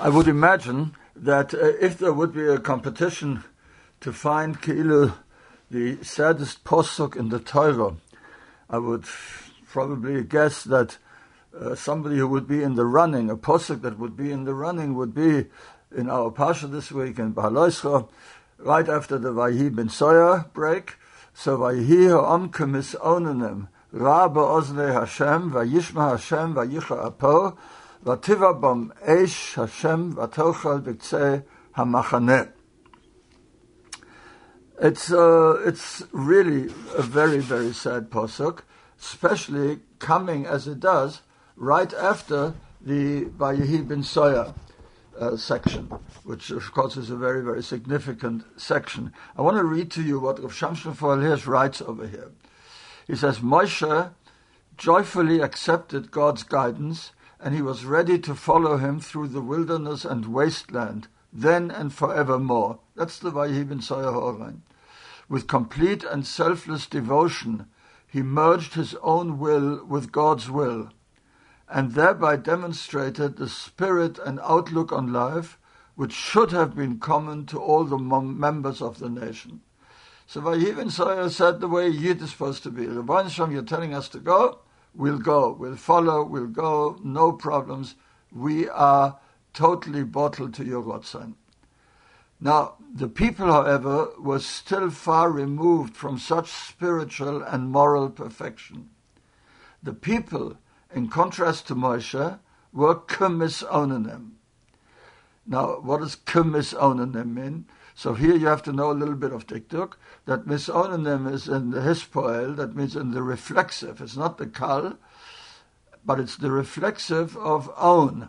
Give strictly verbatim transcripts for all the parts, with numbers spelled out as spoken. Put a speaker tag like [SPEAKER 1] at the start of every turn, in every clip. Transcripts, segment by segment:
[SPEAKER 1] I would imagine that uh, if there would be a competition to find Keilu, the saddest posuk in the Torah, I would probably guess that uh, somebody who would be in the running, a posuk that would be in the running, would be in our Parsha this week in Behaloischa, right after the Vayihi ben Soya break. So Vayihi ha'am kemis onenem, ra ba'oznei Hashem, vayishma Hashem, vayicha apo, vativa bam eish Hashem, vatochal b'tzei hamachaneh. It's uh, it's really a very, very sad posuk, especially coming as it does right after the Vayihi ben Soya uh, section, which of course is a very, very significant section. I want to read to you what Rav Shamshon Raphael Hirsch writes over here. He says, Moshe joyfully accepted God's guidance, and he was ready to follow him through the wilderness and wasteland, then and forevermore. That's the Vayihi ben Soya Ha'orain. With complete and selfless devotion, he merged his own will with God's will, and thereby demonstrated the spirit and outlook on life which should have been common to all the mem- members of the nation. So Vayihi ben Soya said the way Yid is supposed to be. Rebbeinu Shalom, you're telling us to go, we'll go, we'll follow, we'll go, no problems. We are totally bottled to your Ratzon. Now, the people, however, were still far removed from such spiritual and moral perfection. The people, in contrast to Moshe, were k'misonenem. Now, what does k'misonenem mean? So here you have to know a little bit of dikduk, that misonenem is in the hispoel, that means in the reflexive. It's not the kal, but it's the reflexive of own.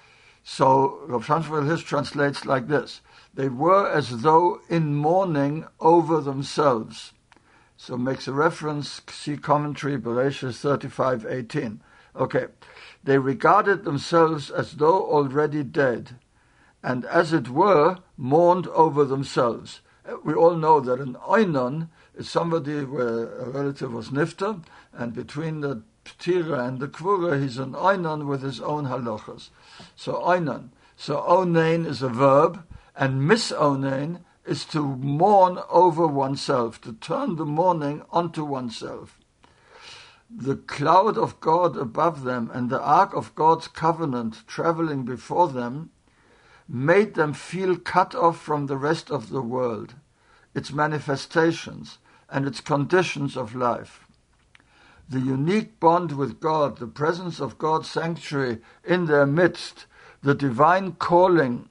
[SPEAKER 1] So Rav Shamshon Hirsch translates like this: they were as though in mourning over themselves. So makes a reference, see commentary, Bereshis thirty-five eighteen. Okay, they regarded themselves as though already dead, and as it were, mourned over themselves. We all know that an oinon is somebody where a relative was nifter, and between the ptira and the kvura, he's an oinon with his own halachas. So oinon. So onein is a verb, and misonein is to mourn over oneself, to turn the mourning onto oneself. The cloud of God above them and the ark of God's covenant traveling before them made them feel cut off from the rest of the world, its manifestations and its conditions of life. The unique bond with God, the presence of God's sanctuary in their midst, the divine calling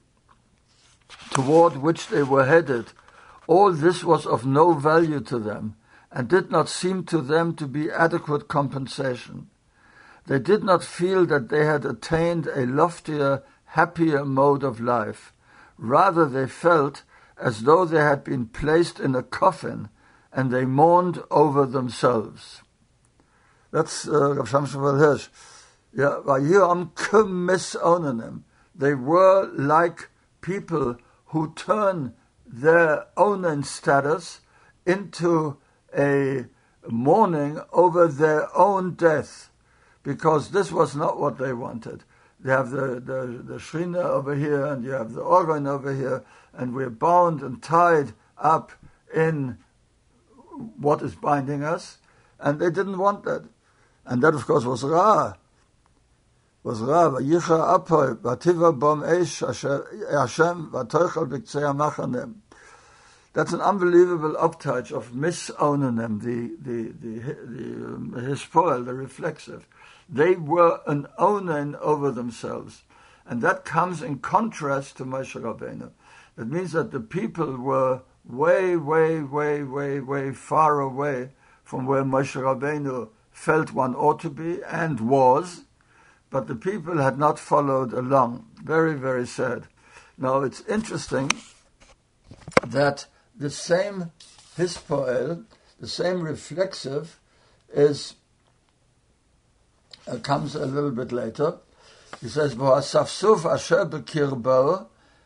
[SPEAKER 1] toward which they were headed, all this was of no value to them and did not seem to them to be adequate compensation. They did not feel that they had attained a loftier, happier mode of life. Rather, they felt as though they had been placed in a coffin, and they mourned over themselves. That's uh, Rav Shamshon Hirsch. Yeah, Vayiham k'misonenem. They were like people who turn their own status into a mourning over their own death, because this was not what they wanted. They have the, the, the Shrina over here, and you have the Oren over here, and we're bound and tied up in what is binding us, and they didn't want that. And that, of course, was Ra. Was Ra, Vayicha Apoy, Vativa Bom Eish Hashem, Vatochal B'Ktzei HaMachanem. That's an unbelievable uptouch of misonenem, the the the the um, hispoel, the reflexive. They were an onen over themselves, and that comes in contrast to Moshe Rabbeinu. That means that the people were way, way, way, way, way far away from where Moshe Rabbeinu felt one ought to be and was, but the people had not followed along. Very, very sad. Now it's interesting that the same hispoel, the same reflexive, is uh, comes a little bit later. He says, "V'asafsuf asher b'kirbo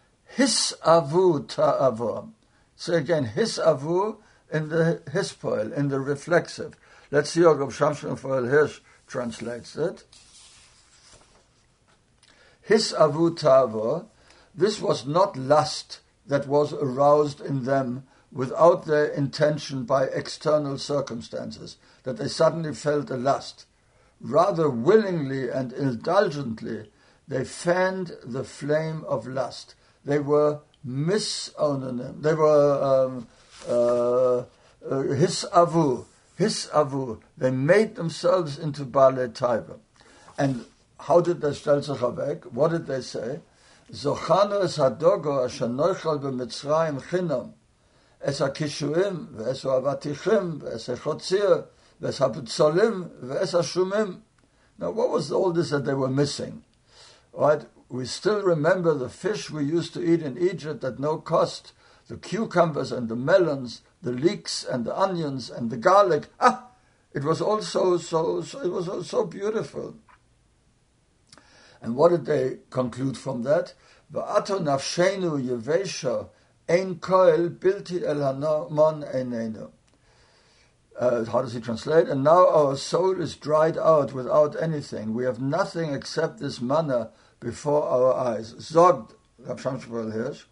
[SPEAKER 1] hisavu ta'avo." So again, hisavu in the hispoel, in the reflexive. Let's see how Rav Shamshon Raphael Hirsch translates it. Hisavu ta'avo. This was not lust that was aroused in them without their intention by external circumstances, that they suddenly felt a lust. Rather willingly and indulgently, they fanned the flame of lust. They were misonanim. They were um, uh, uh, his avu, his avu. They made themselves into Baalei Taiva. And how did they stell sich weg? What did they say? Zochanu es hadogo asher noichal b'Mitzrayim chinam. Es ha-kishuim, ve'es ha-avatichim, ve'es ha-chotzir, ve'es ha-putzolim, ve'es ha-shumim. Now, what was all this that they were missing? Right? We still remember the fish we used to eat in Egypt at no cost, the cucumbers and the melons, the leeks and the onions and the garlic. Ah, it was all so, so, so it was all so beautiful. And what did they conclude from that? Va'ato nafshenu yevesha ein koel bilti el hanomon einenu. Uh, how does he translate? And now our soul is dried out without anything. We have nothing except this manna before our eyes. Zog, Rav Shamshul Hirsch.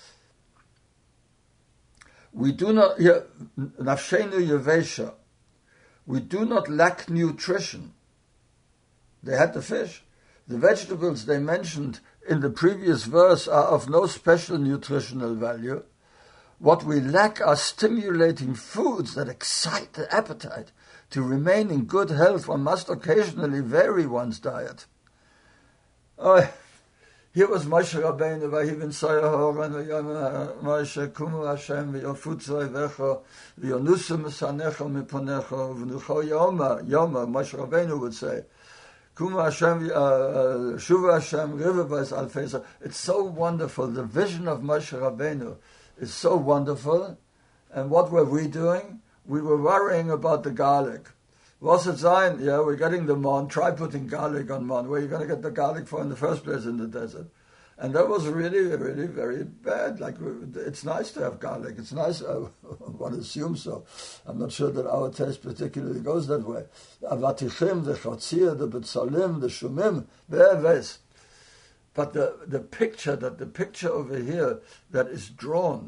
[SPEAKER 1] We do not, here, nafshenu yevesha. We do not lack nutrition. They had the fish. The vegetables they mentioned in the previous verse are of no special nutritional value. What we lack are stimulating foods that excite the appetite. To remain in good health, one must occasionally vary one's diet. Oh, here was Moshe Rabbeinu, Vahiv Soyahoran, Moshe Kumu Hashem, V'yofutzoi Vecho, V'yonusu Mesanecho Miponecho, V'nucho Yoma, Yoma, Moshe Rabbeinu would say, Kuma Hashem, Shuva Hashem, Riverbais Alfesa. It's so wonderful. The vision of Moshe Rabbeinu is so wonderful. And what were we doing? We were worrying about the garlic. Was it sein? Yeah, we're getting the mon. Try putting garlic on mon. Where are you going to get the garlic for in the first place in the desert? And that was really, really very bad. Like, it's nice to have garlic. It's nice. I one assumes so. I'm not sure that our taste particularly goes that way. Avatichim, the chotzir, the betzalim, the shumim, ve'eves. But the, the picture, that the picture over here that is drawn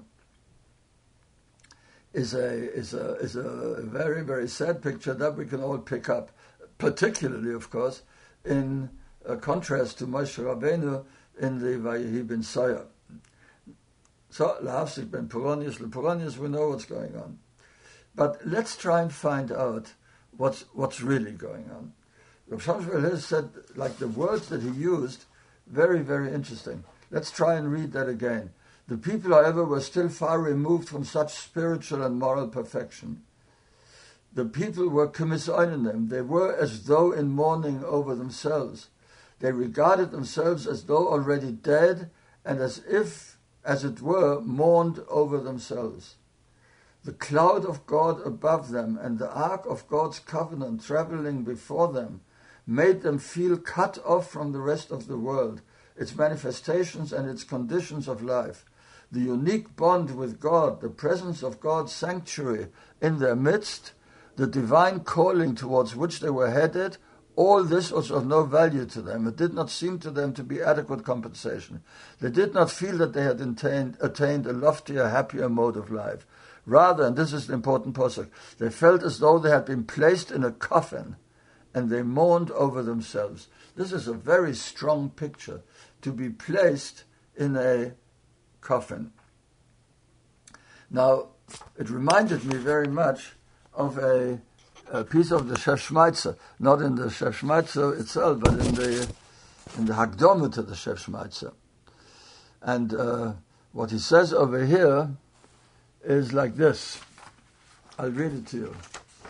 [SPEAKER 1] is a is a is a very, very sad picture that we can all pick up, particularly, of course, in a contrast to Moshe Rabbeinu in the Vayehi ben Soya. So, Lahavsik ben Puronius, Lepuronius, we know what's going on. But let's try and find out what's what's really going on. Rav Shamshul has said, like the words that he used, very, very interesting. Let's try and read that again. The people, however, were still far removed from such spiritual and moral perfection. The people were kemisoinanim. They were as though in mourning over themselves. They regarded themselves as though already dead, and as if, as it were, mourned over themselves. The cloud of God above them and the ark of God's covenant traveling before them made them feel cut off from the rest of the world, its manifestations and its conditions of life. The unique bond with God, the presence of God's sanctuary in their midst, the divine calling towards which they were headed, all this was of no value to them. It did not seem to them to be adequate compensation. They did not feel that they had attained, attained a loftier, happier mode of life. Rather, and this is the important pasuk, they felt as though they had been placed in a coffin, and they mourned over themselves. This is a very strong picture, to be placed in a coffin. Now, it reminded me very much of a a piece of the Shef Shmaitzer, not in the Shef Shmaitzer itself, but in the in the Hakdama to the Shef Shmaitzer. And uh, what he says over here is like this. I'll read it to you.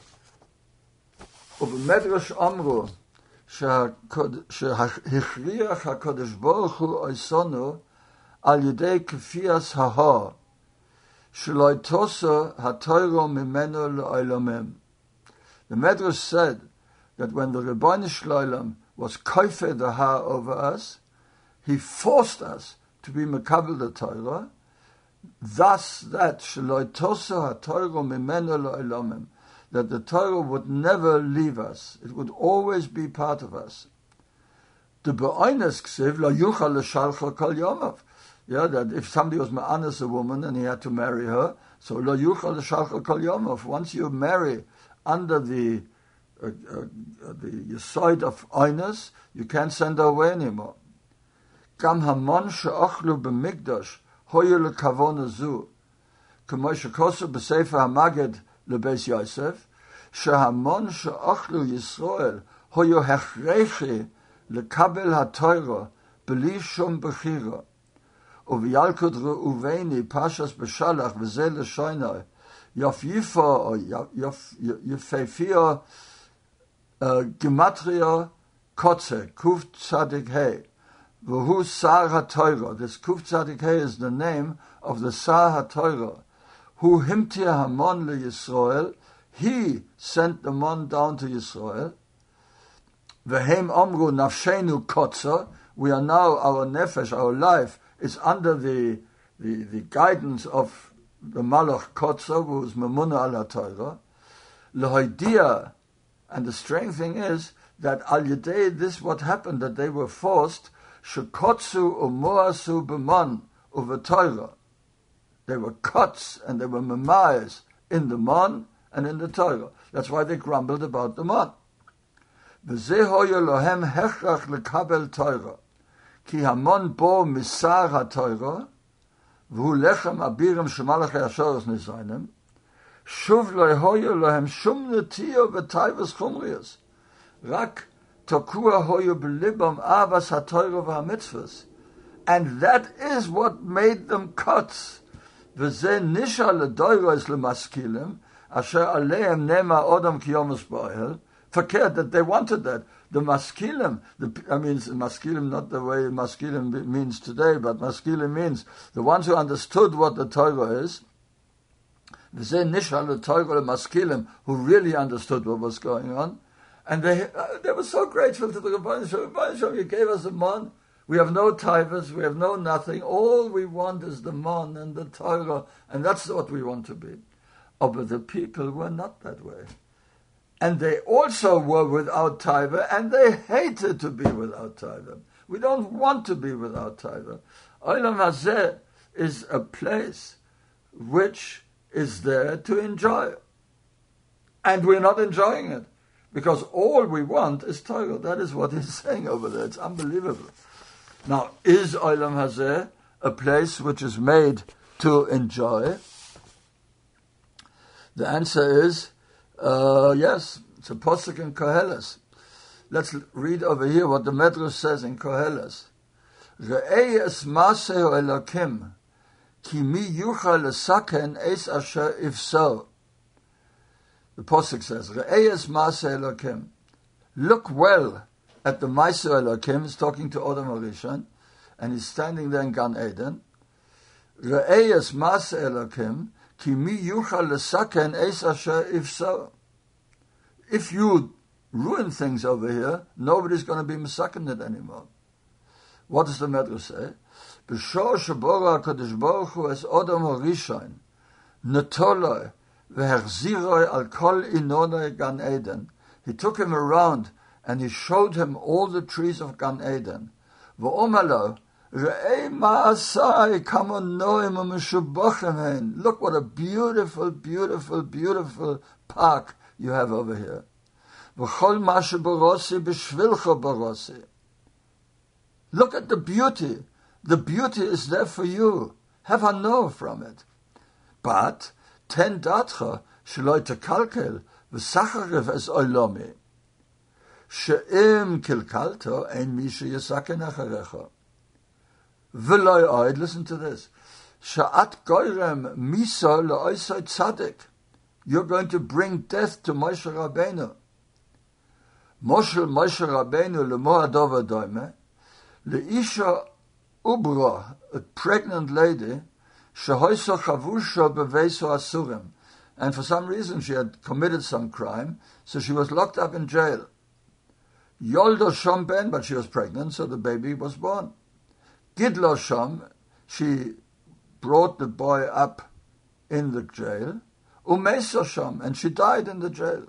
[SPEAKER 1] ובמדרש אמרו שהכריח הקדוש ברוך הוא אויסנו על ידי כפיית ההר, שלא יתוסו התורה ממנו לעולמם. The Medrash said that when the Rebbeinu Shloim was koifeh the har over us, he forced us to be mekabel the Torah, thus that shelo tosa haTorah mimenu la'olamim, that the Torah would never leave us; it would always be part of us. The be'oines ksiv la yuchal l'shalcha kol yomav. Yeah, that if somebody was ma'anis a woman and he had to marry her, so lo yuchal l'shalcha kol yomov. Once you marry under the uh, uh, the side of oinus, you can't send her away anymore. Gam hamon she'ochlu b'mikdash hoyu lekavona zu, k'mo shekosu b'sefer hamaged lebeis Yosef, shehamon she'ochlu Yisrael hoyu hechrechi lekabel haTorah b'li shum bechira. Uvyalkut Reuveni Pashas Beshalach V'zeh L'shoinai Yof Yifa or Yof Yefefia Gematria Kotze Kuf Tzadik Hei V'hu Sar HaTorah. This Kuf Tzadik Hei is the name of the Sar HaTorah who himtir Hamon LeYisrael. He sent the Mon down to Yisrael. V'hem Omru Nafshenu Kotze. We are now, our nefesh, our life, is under the, the the guidance of the Malach Kotzer, who is Memuna ala Torah. L'hoidia, and the strange thing is that al yedei, this what happened, that they were forced, shekotzu umoasu b'mon uva Torah. They were cuts and they were memayes in the mon and in the Torah. That's why they grumbled about the mon. V'zeh hoya lohem hechrach lekabel Torah. Ki hamon bo misar ha-Torah, v'hu lechem abirim shemalachei ashoros nizainem, shuv lo hoyo lohem shum netiyo v'tayvus chumrius, rak tokua hoyo b'libam avas ha-Torah v'ha-mitzvahs. And that is what made them cuts. V'zeh nisha l'doiros l'maskilim, asher aleim nema odam kiyomus ba'el, forget that they wanted that. The maskilim, the, I mean, maskilim not the way maskilim means today, but maskilim means the ones who understood what the Torah is, the Torah maskilim, who really understood what was going on, and they uh, they were so grateful to the Rebbeinu Shalom. Rebbeinu Shalom, you gave us a mon. We have no taivas, we have no nothing. All we want is the mon and the Torah, and that's what we want to be. Oh, but the people were not that way. And they also were without taiva, and they hated to be without taiva. We don't want to be without taiva. Olam Hazeh is a place which is there to enjoy. And we're not enjoying it, because all we want is Torah. That is what he's saying over there. It's unbelievable. Now, is Olam Hazeh a place which is made to enjoy? The answer is, Uh, yes, it's a posuk in Koheles. Let's read over here what the Medrash says in Koheles. Re'ei es maseo elokim, ki mi yuchal lesaken es asher ifso. The posuk says, Re'ei es maseo elokim. Look well at the maseo elokim. He's talking to Adam HaRishon, and he's standing there in Gan Eden. Re'ei es maseo elokim, Ki mi yuchal lesaken es asher ifso. If you ruin things over here, nobody's going to be mesaken it anymore. What does the Medrash say? B'shor shebora HaKadosh Baruch Hu es Adam HaRishon netoloi v'hechziroi al kol inonoi Gan Eden. He took him around and he showed him all the trees of Gan Eden. V'omalo Re'ei ma'asai kama noim u'meshubochem hein. Look what a beautiful, beautiful, beautiful park you have over here. V'chol ma shebarosi b'shvilcha barosi. Look at the beauty. The beauty is there for you. Have a know from it. But ten datcha sheloi tekalkel v'sacharev es oilomi. She'im kilkalto ein mi sheyesaken acharecha. Listen to this. Sha'at goyrem miso le'oisai tzadik. You're going to bring death to Moshe Rabbeinu. Moshel Moshe Rabbeinu le'mo'adov adoime. Le'isha ubra, a pregnant lady, shehoiso chavusha beveiso asurim. And for some reason she had committed some crime, so she was locked up in jail. Yoldo shom ben, but she was pregnant, so the baby was born. Gidlo Sham, she brought the boy up in the jail. Umeso Sham, and she died in the jail.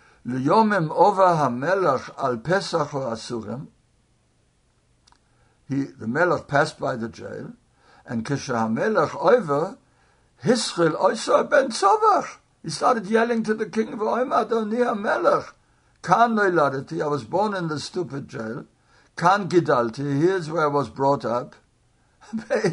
[SPEAKER 1] Liyomim ova hamelach al pesach o asurim. he, the Melech passed by the jail, and Kisha HaMelech over, Hischil Oisa ben Tzavach. He started yelling to the king, V'oim Adoni HaMelech, Kan Noiladati, I was born in the stupid jail, Kan Gidalti, here's where I was brought up. I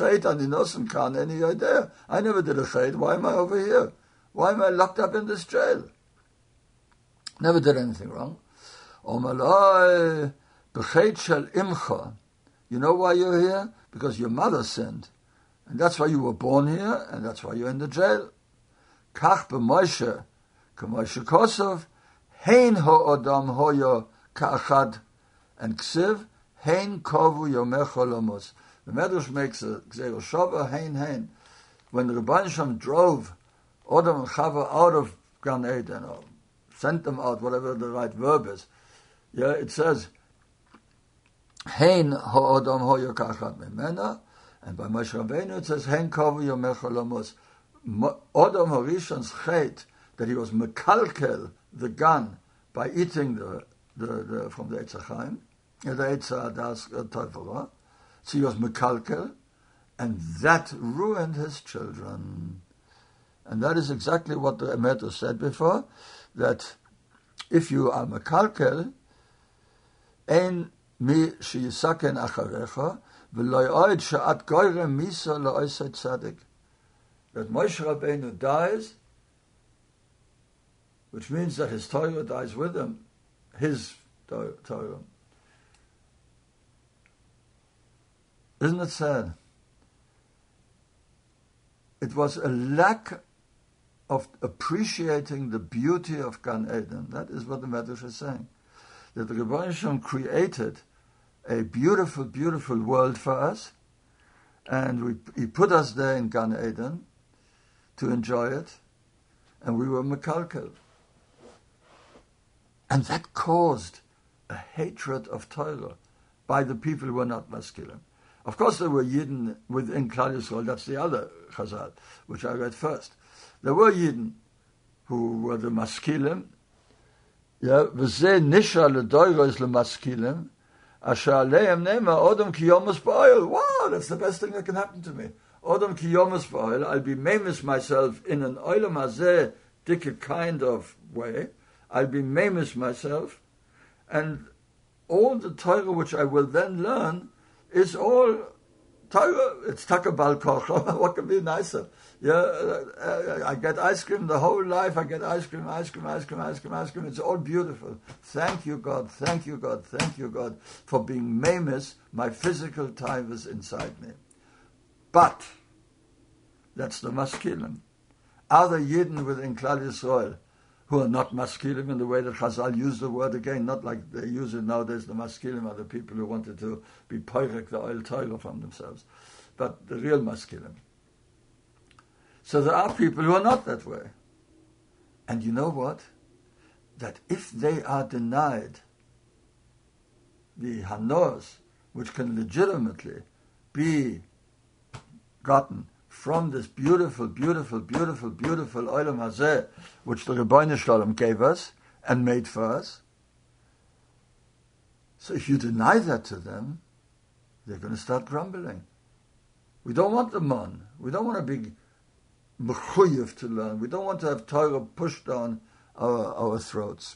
[SPEAKER 1] never did a chet, why am I over here? Why am I locked up in this jail? Never did anything wrong. Omalai b'chet shel imcha. You know why you're here? Because your mother sinned. And that's why you were born here, and that's why you're in the jail. Kach b'Moshe, k'Moshe Kosov, hein ha'odam hoyo ka'achad, and ksiv, hein kovu yomecha lomos. The Medrash makes a Gzeir Shava, hein hein. When the Rebbeinu Shem drove Adam and Chava out of Gan Eden, or sent them out, whatever the right verb is, yeah, it says, hein ha'odam hoyo ka'achad memena, and by Moshe Rabbeinu it says, hein kovu yomecha lomos. Adam Harishon's chet, that he was mekalkel, the gun, by eating the, the, the from the Eitz HaChaim, the Eitz HaDas Teufel, so he was mekalkel, and that ruined his children. And that is exactly what the Emeter said before, that if you are mekalkel, ein mi sheyisaken acharecha, v'lo yoed she'at goyre misa la'osei tzadik. That Moshe Rabbeinu dies, which means that his Torah dies with him, his Torah. Isn't it sad? It was a lack of appreciating the beauty of Gan Eden. That is what the Medrash is saying. That the Rebbeinu Shem created a beautiful, beautiful world for us, and we, he put us there in Gan Eden to enjoy it, and we were mekalkel. And that caused a hatred of Torah by the people who were not maskilim. Of course, there were Yidden within Klal Yisrael. That's the other Chazal, which I read first. There were Yidden who were the maskilim. Yeah, v'zeh nisha ledoyros lemaskilim, asher aleim nema odom ki yomus ba'oil. Wow, that's the best thing that can happen to me. Odom ki yomus ba'oil. I'll be famous myself in an oilam hazeh dicke kind of way. I'll be famous myself, and all the Torah which I will then learn is all Torah. It's takabal koch. What could be nicer? Yeah, uh, I get ice cream the whole life. I get ice cream, ice cream, ice cream, ice cream, ice cream. It's all beautiful. Thank you, God. Thank you, God. Thank you, God, for being mamous. My physical time is inside me. But that's the maskilim. Other Yidden within Klal Yisrael who are not maskilim in the way that Chazal used the word again, not like they use it nowadays. The maskilim are the people who wanted to be poirek the oil Torah from themselves, but the real maskilim. So there are people who are not that way. And you know what? That if they are denied the hanos, which can legitimately be gotten from this beautiful, beautiful, beautiful, beautiful Olam Hazeh, which the Rebbeinu Shalom gave us and made for us. So if you deny that to them, they're going to start grumbling. We don't want them on. We don't want to be mechuyev to learn. We don't want to have Torah pushed down our, our throats.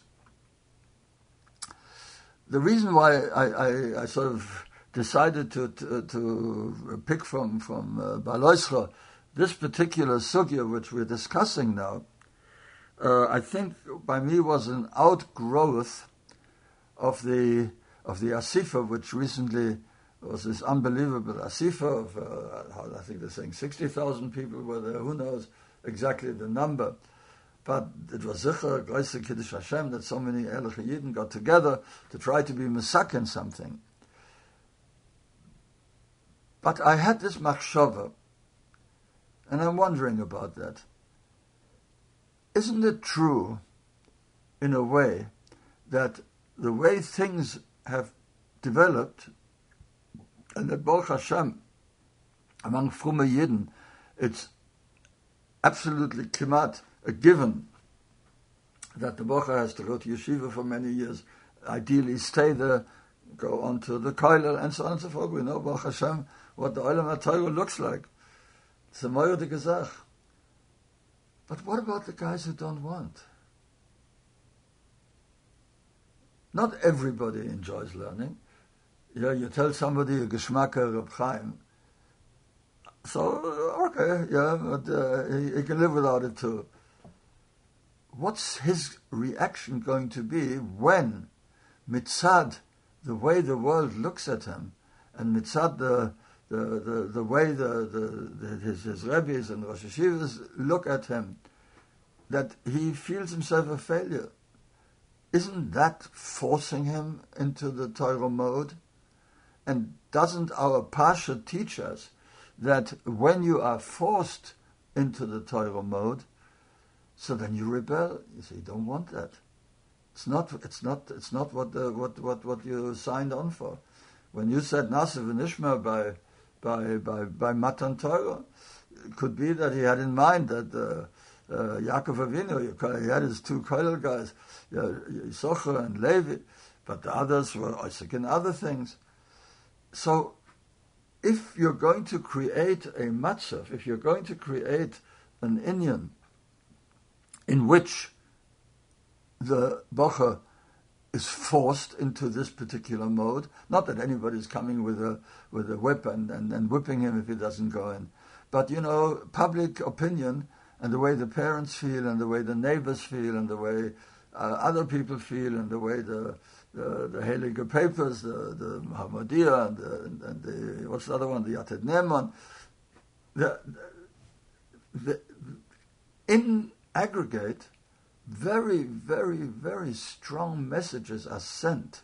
[SPEAKER 1] The reason why I, I, I sort of decided to to, to pick from from uh, Baloisra this particular sugya which we're discussing now, uh, I think by me was an outgrowth of the of the Asifa, which recently was this unbelievable Asifa of uh, I think they're saying sixty thousand people were there. Who knows exactly the number? But it was Zichar, Groise Kiddush Hashem, that so many Ehrliche Yidden got together to try to be Mesaken something. But I had this machshava, and I'm wondering about that. Isn't it true, in a way, that the way things have developed, and that Baruch Hashem, among Frumme Yidden, it's absolutely kimat, a given, that the Bocha has to go to yeshiva for many years, ideally stay there, go on to the Koilel, and so on and so forth. We know, Baruch Hashem, what the Olam HaTorah looks like. It's a moyede Gezach. But what about the guys who don't want? Not everybody enjoys learning. Yeah, you tell somebody a Geschmacker Reb Chaim, so okay, yeah, but uh, he, he can live without it too. What's his reaction going to be when, mitzad, the way the world looks at him, and mitzad, the the the, the way the, the, the his, his rebbes and Rosh Hashivas look at him, that he feels himself a failure? Isn't that forcing him into the Torah mode? And doesn't our Pasha teach us that when you are forced into the Torah mode, so then you rebel? You say, you don't want that. It's not. It's not. It's not what the, what what what you signed on for. When you said Nasiv and Ishma by by by by Matan Torah, it could be that he had in mind that uh, uh, Yaakov Avinu, he had his two Koilel guys, Yisachar and Levi, but the others were Isaac and other things. So, if you're going to create a matzav, if you're going to create an inyan in which the bocher is forced into this particular mode, not that anybody's coming with a with a whip and, and, and whipping him if he doesn't go in, but you know, public opinion and the way the parents feel and the way the neighbors feel and the way uh, other people feel and the way the The, the Heilige Papers, the, the Muhammadiyah, and the, and the, what's the other one, the Yated Neman. The, the, in aggregate, very, very, very strong messages are sent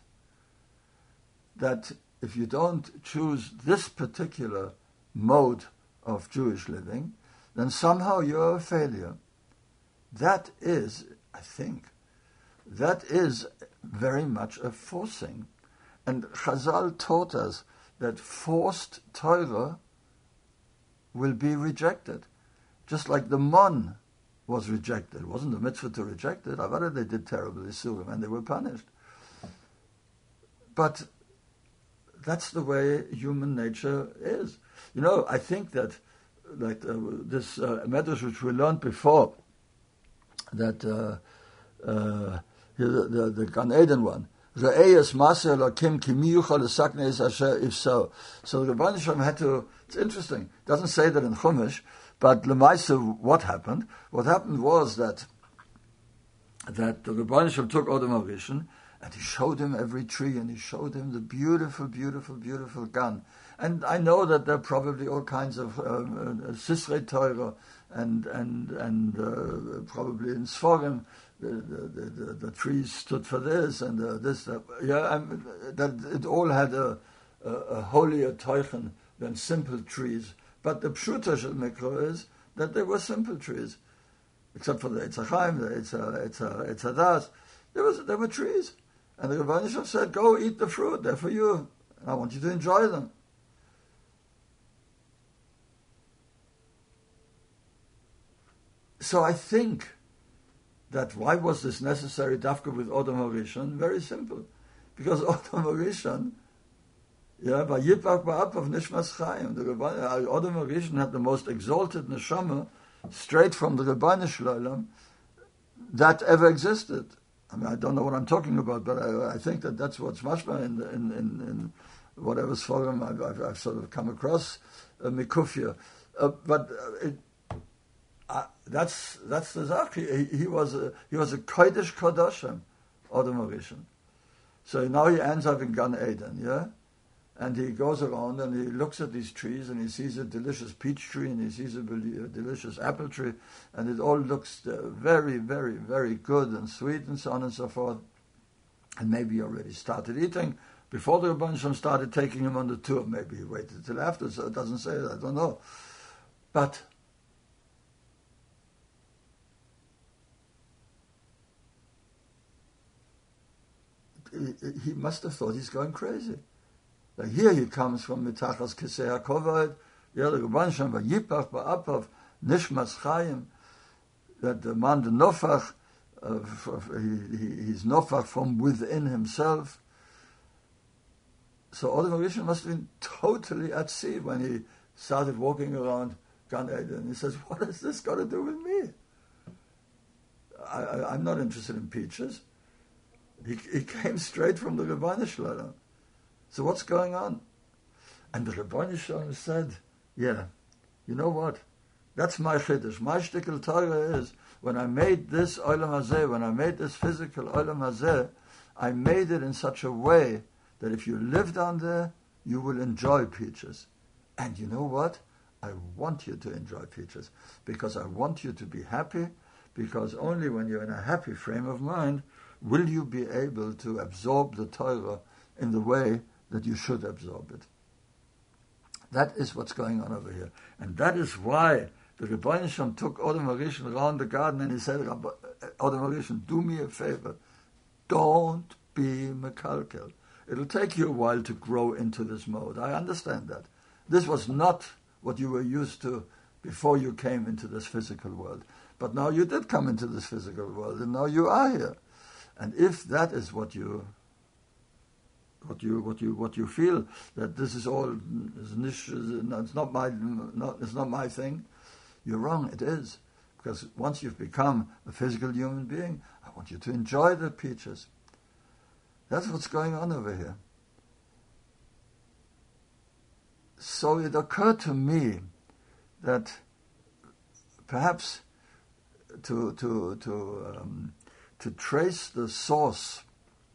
[SPEAKER 1] that if you don't choose this particular mode of Jewish living, then somehow you're a failure. That is, I think, that is very much a forcing. And Chazal taught us that forced Torah will be rejected. Just like the Mon was rejected. It wasn't a mitzvah to reject it. Avada, they did terrible Isurim and they were punished. But that's the way human nature is. You know, I think that like uh, this uh, medrash which we learned before, that uh, uh, The, the, the Gan Eden one. If so. So the Rebbeinu Shalom had to, it's interesting, it doesn't say that in Chumash, but Lemaisa, what happened? What happened was that that the Rebbeinu Shalom took Odom HaRishon and he showed him every tree and he showed him the beautiful, beautiful, beautiful Gan. And I know that there are probably all kinds of um, uh, Sisrei Torah and, and, and uh, probably in Sforim, The, the, the, the trees stood for this and uh, this. Uh, yeah, I mean, that it all had a, a, a holier teichen than simple trees. But the pshuta shel mikro is that they were simple trees, except for the Eitz HaChaim, the Eitz HaDas. There was there were trees, and the Rebbeinu Shalom said, "Go eat the fruit. They're for you. And I want you to enjoy them." So I think that why was this necessary dafka with Odom HaRishon? Very simple. Because Odom HaRishon, yeah, by Yipach Ba'ap of Nishmas Chaim, the Odom HaRishon had the most exalted neshama straight from the Rebbeinu Shalom that ever existed. I mean, I don't know what I'm talking about, but I, I think that that's what's mashma in, in, in, in whatever forum I've, I've, I've sort of come across, uh, Mikufia. Uh, but uh, it, Uh, that's that's the Zach. He, he was a, he was a Kodesh Kodashim, Odom HaRishon. So now he ends up in Gan Eden, yeah, and he goes around and he looks at these trees and he sees a delicious peach tree and he sees a, a delicious apple tree, and it all looks uh, very, very, very good and sweet and so on and so forth. And maybe he already started eating before the Rebbeinu Shalom started taking him on the tour. Maybe he waited till after, so it doesn't say that. I don't know, but he must have thought he's going crazy. Like here he comes from Mitachas Kisei HaKovod, yeah, the Rebbeinu Shalom Vayipach Ba'apav Nishmas Chaim, that the man, the Nofach, uh, he, he, he's Nofach from within himself. So Adam HaRishon must have been totally at sea when he started walking around Gan Eden. He says, what has this got to do with me? I, I, I'm not interested in peaches. He, he came straight from the Rebbeinu Shalom. So what's going on? And the Rebbeinu Shalom said, yeah, you know what? That's my chiddush. My shtickle Torah is, when I made this Olam Hazeh, when I made this physical Olam Hazeh, I made it in such a way that if you live down there, you will enjoy peaches. And you know what? I want you to enjoy peaches, because I want you to be happy, because only when you're in a happy frame of mind will you be able to absorb the Torah in the way that you should absorb it. That is what's going on over here. And that is why the Rebbeinu Shalom took Adam HaRishon around the garden and he said, Adam HaRishon, do me a favor. Don't be mekalkel. It'll take you a while to grow into this mode. I understand that. This was not what you were used to before you came into this physical world. But now you did come into this physical world, and now you are here. And if that is what you what you what you what you feel, that this is all it's not my not it's not my thing, you're wrong. It is. Because once you've become a physical human being, I want you to enjoy the peaches. That's what's going on over here. So it occurred to me that perhaps to to to um, to trace the source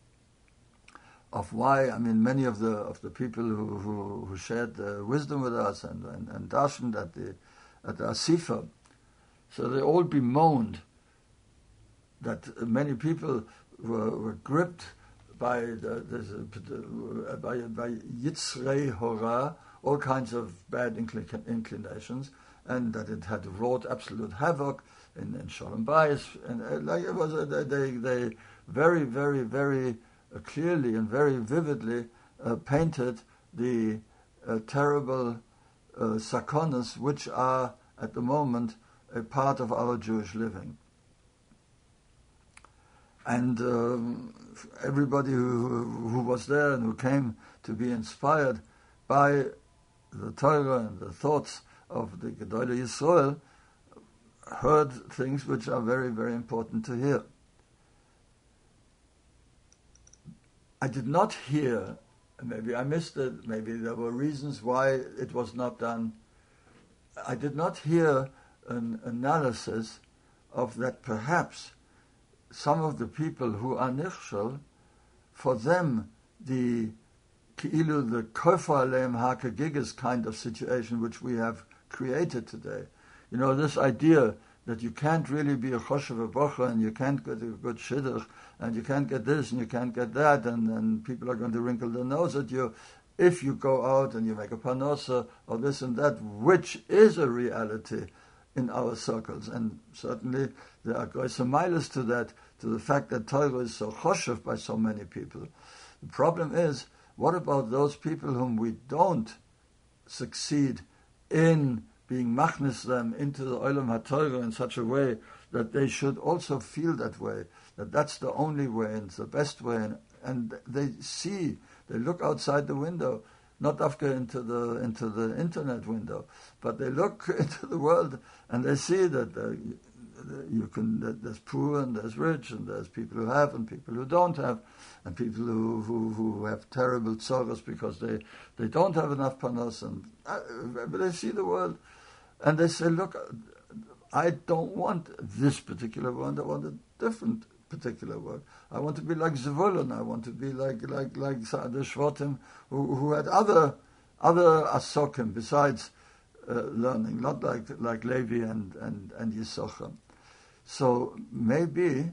[SPEAKER 1] of why, I mean, many of the of the people who who, who shared uh, wisdom with us and and, and darshaned at the at the Asifa, so they all bemoaned that many people were, were gripped by the, the, by by Yitzrei Hora, all kinds of bad inclin- inclinations, and that it had wrought absolute havoc in, in Shalom Bayis, and uh, like it was, uh, they they very very very uh, clearly and very vividly uh, painted the uh, terrible uh, sakonas which are at the moment a part of our Jewish living. And um, everybody who, who was there and who came to be inspired by the Torah and the thoughts of the Gedolei Yisrael heard things which are very, very important to hear. I did not hear, maybe I missed it, maybe there were reasons why it was not done. I did not hear an analysis of that perhaps some of the people who are nichshel, for them the ki'ilu, the kofa aleim ha'kagigas kind of situation which we have created today. You know, this idea that you can't really be a choshev bocha and you can't get a good shidduch and you can't get this and you can't get that, and, and people are going to wrinkle their nose at you if you go out and you make a panosa or this and that, which is a reality in our circles. And certainly there are great miles to that, to the fact that Torah is so choshev by so many people. The problem is, what about those people whom we don't succeed in being machnis them into the Olam HaTorah in such a way that they should also feel that way, that that's the only way and it's the best way, and, and they see, they look outside the window, not after into the into the internet window, but they look into the world and they see that uh, you can that there's poor and there's rich and there's people who have and people who don't have, and people who who, who have terrible tzoros because they, they don't have enough panos, and uh, but they see the world and they say, look, I don't want this particular world, I want a different particular world. I want to be like Zevulun. I want to be like like like the Shvatim who, who had other other asokim besides uh, learning, not like like Levi and and and Yisachar. So maybe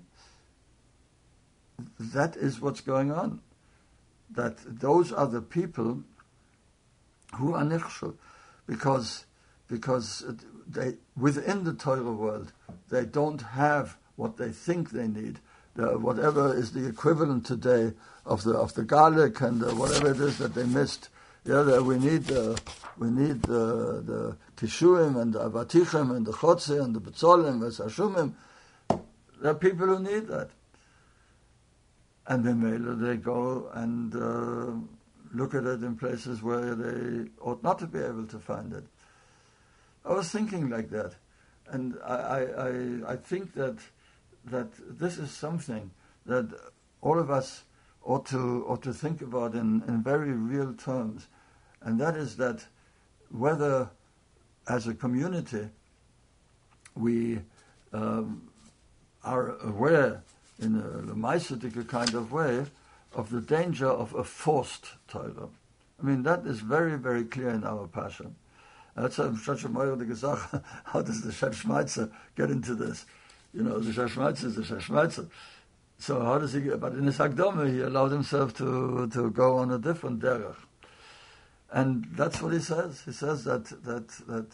[SPEAKER 1] that is what's going on. That those are the people who are nichshel, because because they within the Torah world they don't have what they think they need, the, whatever is the equivalent today of the of the garlic and the, whatever it is that they missed. Yeah, the, we need the we need the the kishuim and the avatichim and the chotze and the betzolim and the sashumim. There are people who need that, and then they go and uh, look at it in places where they ought not to be able to find it. I was thinking like that, and I, I, I, I think that that this is something that all of us ought to ought to think about in, in very real terms, and that is that whether as a community we um, are aware in a Lemaisaitic kind of way of the danger of a forced Torah. I mean, that is very, very clear in our Pasha. That's such a moirdige Sache. How does the Shef Shmeitzer get into this? You know, the Shef Shmeitzer is the Shef Shmeitzer. So how does he get? But in his Hakdama, he allowed himself to, to go on a different derech. And that's what he says. He says that that that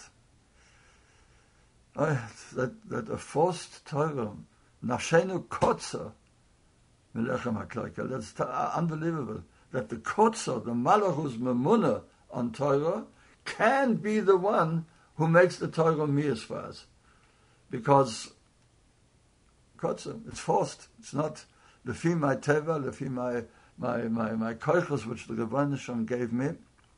[SPEAKER 1] oh, that, that a forced Torah, Nafshenu Kotzer, Melechem HaKloikel, that's t- unbelievable. That the Kotzer, the Malachus Memuna on Torah, can be the one who makes the Torah miasvaz. Because Kotzer, it's forced. It's not lefi my teva, lefi my my my my koichos, which the Rebbeinu Shem gave me.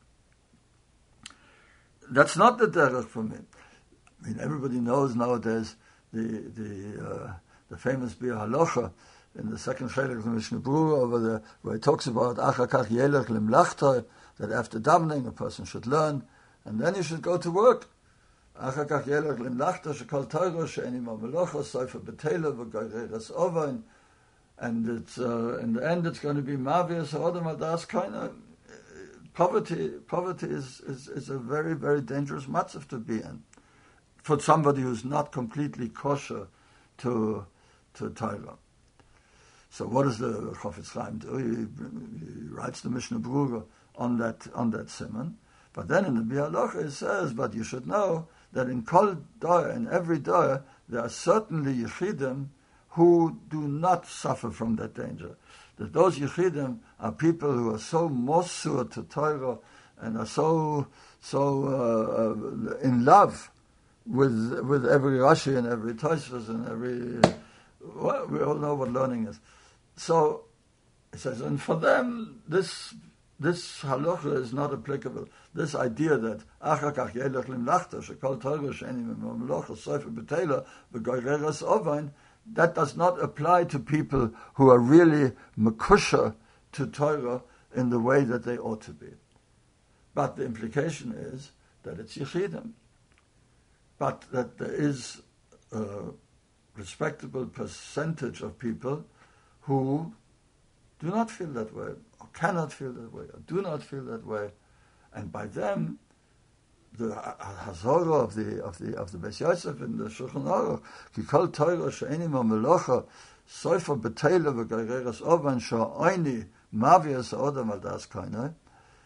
[SPEAKER 1] That's not the derech for me. I mean, everybody knows nowadays the the uh, the famous Bir Halacha in the second chelik of the Mishnah Berurah, over the where it talks about achakach yelech limlachta, that after davening a person should learn, and then he should go to work. Achakach yelech limlachta shekol Torah she'eni ma melocha soifa betela v'goyreres ovain, and it's uh, in the end it's going to be mavias odom adas kaina. Poverty, poverty is, is, is a very, very dangerous matzav to be in for somebody who's not completely kosher to to Torah. So what does the Chofetz Chaim do? He, he writes the Mishnah Berurah on that on that simon. But then in the Bir Halacha it says, but you should know that in kol dor, in every dor, there are certainly yichidim who do not suffer from that danger. That those yichidim are people who are so mosur to Torah and are so so uh, in love with with every Rashi and every Tosfos and every. Well, we all know what learning is. So it says, and for them, this this halacha is not applicable. This idea that achakach yelech limlachta shekol Torah she'eni melocha soifa betela v'goyreres ovain, that does not apply to people who are really mekusha to Torah in the way that they ought to be. But the implication is that it's yichidim, but that there is a respectable percentage of people who do not feel that way, or cannot feel that way, or do not feel that way, and by them, the Hazorah of the of the of the Beis Yosef in the Shulchan Aruch, Kikol Torah she'eni ma melocha soifa betela v'goyreres ovan she'oini mavias odam al das kainai.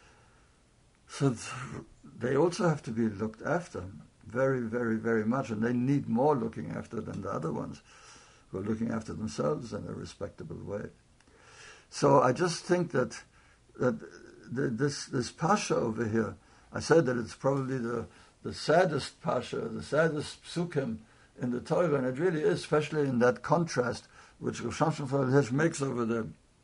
[SPEAKER 1] So they also have to be looked after very, very, very much, and they need more looking after than the other ones who are looking after themselves in a respectable way. So I just think that that the, this this pasha over here, I said that it's probably the, the saddest pasha, the saddest psukim in the Torah, and it really is, especially in that contrast which Rav Shamshon Raphael Hirsch makes over there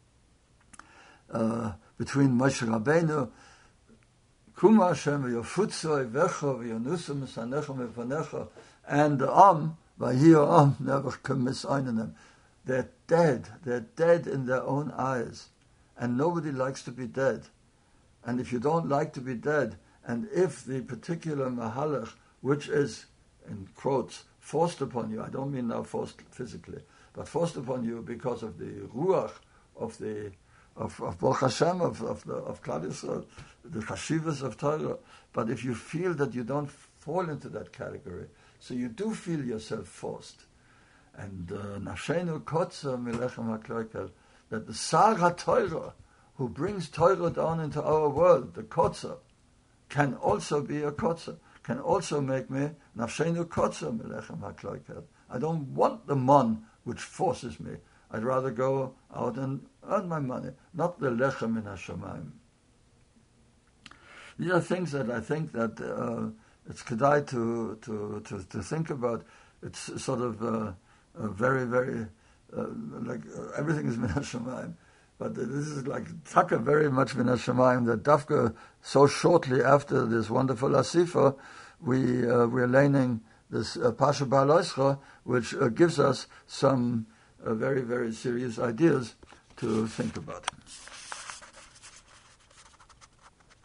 [SPEAKER 1] uh, between Moshe Rabbeinu, Kuma Hashem v'yofutzoi v'echo v'yonusu misanecha mefanecha, and the Am, v'hiyo Am never commits einem. They're dead. They're dead in their own eyes, and nobody likes to be dead. And if you don't like to be dead, and if the particular mahalach, which is, in quotes, forced upon you, I don't mean now forced physically, but forced upon you because of the ruach of the of of Baruch Hashem, of of the of Klal Yisrael, the chashivas of Torah. But if you feel that you don't fall into that category, so you do feel yourself forced, and nafshenu kotzer milechem hakloikel, that the Sar HaTorah, who brings Torah down into our world, the kotzer, can also be a kotzer, can also make me nafshenu kotzer milechem hakloikel. I don't want the mon which forces me. I'd rather go out and earn my money, not the lechem in Hashemayim. These are things that I think that uh, it's kedai to, to, to, to think about. It's sort of uh, a very, very, uh, like uh, everything is min Hashemayim. But this is like taka very much min hashamayim that Dafka so shortly after this wonderful Asifa, we uh, we're learning this uh, Pasha Ba'aloischa, which uh, gives us some uh, very very serious ideas to think about.